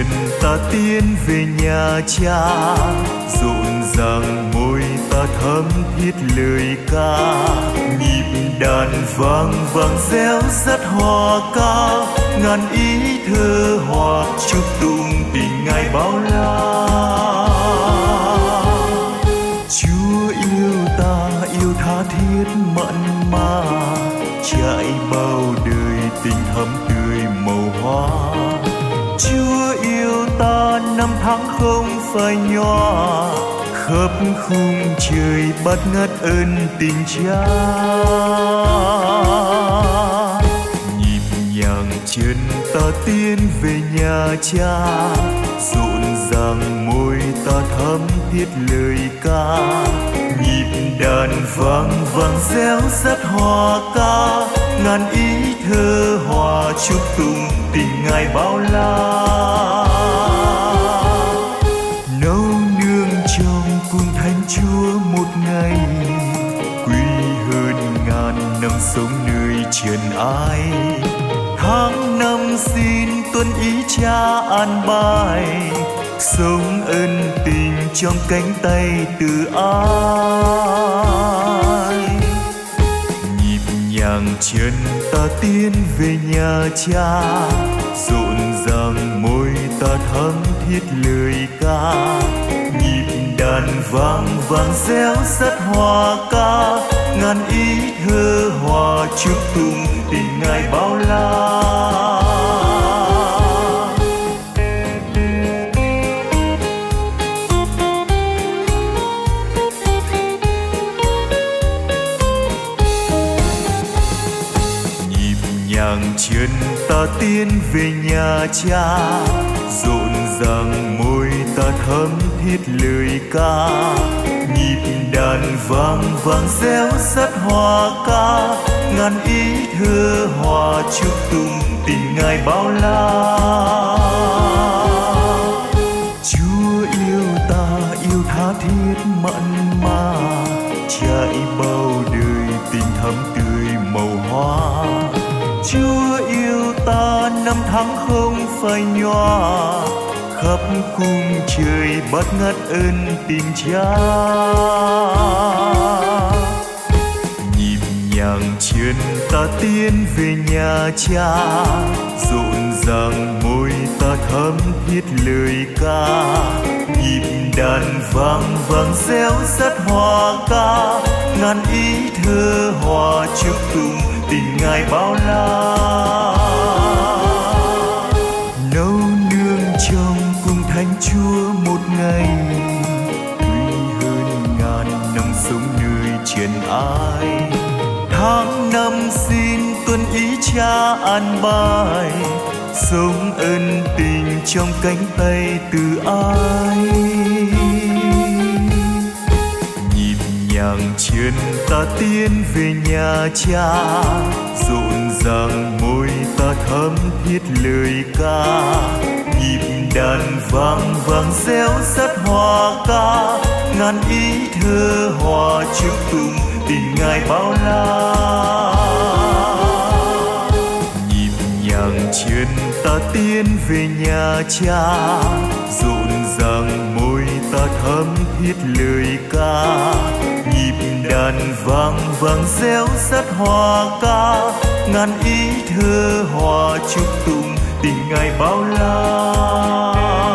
chân ta tiến về nhà cha, rộn ràng môi ta thắm thiết lời ca. Nhịp đàn vang vang réo rắt hòa ca, ngàn ý thơ hòa chúc tụng tình Ngài bao la. Chúa yêu ta yêu tha thiết mặn mà, trải bao đời tình thắm tươi màu hoa. Chúa yêu ta năm tháng không phai nhòa, khắp khung trời bát ngát ơn tình cha. Nhịp nhàng chân ta tiến về nhà cha, rộn ràng môi ta thắm thiết lời ca. Nhịp đàn vang vang réo rắt hòa ca, ngàn ý thơ hòa chúc tụng tình Ngài bao la. Nấu nương trong cung thánh Chúa một ngày, quý hơn ngàn năm sống nơi trần ai. Tháng năm xin tuân ý cha an bài, sống ân tình trong cánh tay từ ai. Nhịp nhàng chân ta tiến về nhà cha, rộn ràng môi ta thắm thiết lời ca. Nhịp đàn vang vang réo rắt hòa ca, ngàn ý thơ hòa chúc tụng tình Ngài bao la. Nhàng chân ta tiến về nhà cha, rộn ràng môi ta thắm thiết lời ca. Nhịp đàn vang vang réo rắt hòa ca, ngàn ý thơ hòa chúc tụng tình Ngài bao la. Chúa yêu ta yêu tha thiết mặn mà, trải bao đời tình thắm tươi màu hoa. Chúa yêu ta năm tháng không phai nhòa, khắp khung trời bát ngát ơn tình cha. Nhịp nhàng chân ta tiến về nhà cha, rộn ràng môi ta thắm thiết lời ca. Nhịp đàn vang vang réo rắt hòa ca, ngàn ý thơ hòa chúc tụng tình Ngài bao la. Nấu nương trong cung thánh Chúa một ngày, quý hơn ngàn năm sống nơi trần ai. Tháng năm xin tuân ý cha an bài, sống ân tình trong cánh tay từ ai. Nhàng chân ta tiến về nhà cha, rộn ràng môi ta thắm thiết lời ca. Nhịp đàn vang vang réo rắt hòa ca, ngàn ý thơ hòa chúc tụng tình Ngài bao la. Nhịp nhàng chân ta tiến về nhà cha, rộn ràng môi ta thắm thiết lời ca. Nhịp đàn vang vang réo rắt hòa ca, ngàn ý thơ hòa chúc tụng tình Ngài bao la.